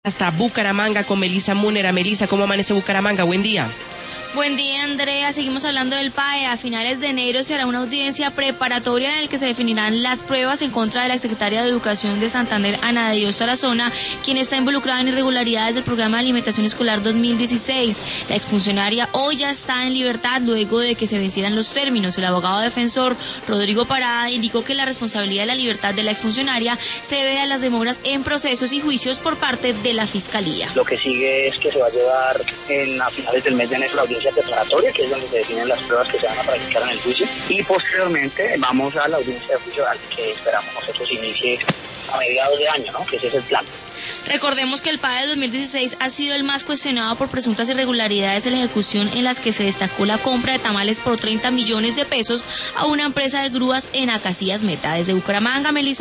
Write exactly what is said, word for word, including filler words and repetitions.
Hasta Bucaramanga con Melisa Múnera. Melisa, ¿cómo amanece Bucaramanga? Buen día. Buen día, Andrea. Seguimos hablando del P A E. A finales de enero se hará una audiencia preparatoria en la que se definirán las pruebas en contra de la secretaria de Educación de Santander, Ana de Dios Tarazona, quien está involucrada en irregularidades del programa de alimentación escolar dos mil dieciséis. La exfuncionaria hoy ya está en libertad luego de que se vencieran los términos. El abogado defensor, Rodrigo Parada, indicó que la responsabilidad de la libertad de la exfuncionaria se debe a las demoras en procesos y juicios por parte de la Fiscalía. Lo que sigue es que se va a llevar en, a finales del mes de enero la audiencia preparatoria, que es donde se definen las pruebas que se van a practicar en el juicio, y posteriormente vamos a la audiencia de juicio oral, que esperamos nosotros inicie a mediados de año, ¿no? Que ese es el plan. Recordemos que el P A E de dos mil dieciséis ha sido el más cuestionado por presuntas irregularidades en la ejecución, en las que se destacó la compra de tamales por treinta millones de pesos a una empresa de grúas en Acacias Meta. Desde Bucaramanga, Melisa